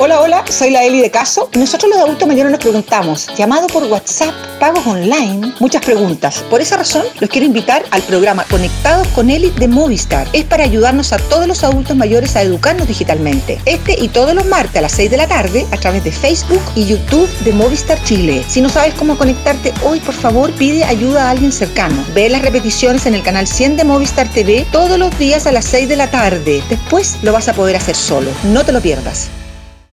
Hola, hola, soy la Eli de Caso y nosotros los adultos mayores nos preguntamos, llamado por WhatsApp, pagos online, muchas preguntas. Por esa razón, los quiero invitar al programa Conectados con Eli de Movistar. Es para ayudarnos a todos los adultos mayores a educarnos digitalmente. Este y todos los martes a las 6 de la tarde a través de Facebook y YouTube de Movistar Chile. Si no sabes cómo conectarte hoy, por favor, pide ayuda a alguien cercano. Ve las repeticiones en el canal 100 de Movistar TV todos los días a las 6 de la tarde. Después lo vas a poder hacer solo. No te lo pierdas.